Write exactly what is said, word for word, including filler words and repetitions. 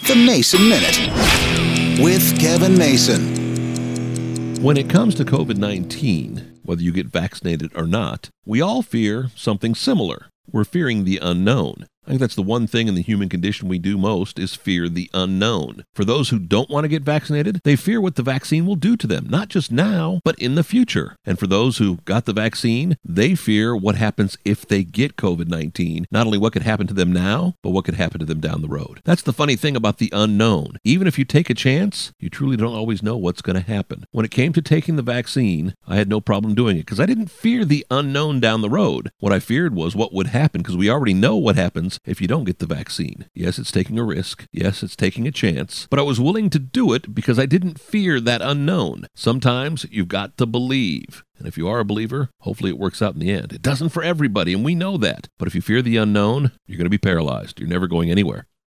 The Mason Minute with Kevin Mason. When it comes to covid nineteen, whether you get vaccinated or not, we all fear something similar. We're fearing the unknown. I think that's the one thing in the human condition we do most is fear the unknown. For those who don't want to get vaccinated, they fear what the vaccine will do to them, not just now, but in the future. And for those who got the vaccine, they fear what happens if they get covid nineteen. Not only what could happen to them now, but what could happen to them down the road. That's the funny thing about the unknown. Even if you take a chance, you truly don't always know what's going to happen. When it came to taking the vaccine, I had no problem doing it because I didn't fear the unknown down the road. What I feared was what would happen because we already know what happens if you don't get the vaccine. Yes, it's taking a risk. Yes, it's taking a chance. But I was willing to do it because I didn't fear that unknown. Sometimes you've got to believe. And if you are a believer, hopefully it works out in the end. It doesn't for everybody, and we know that. But if you fear the unknown, you're going to be paralyzed. You're never going anywhere.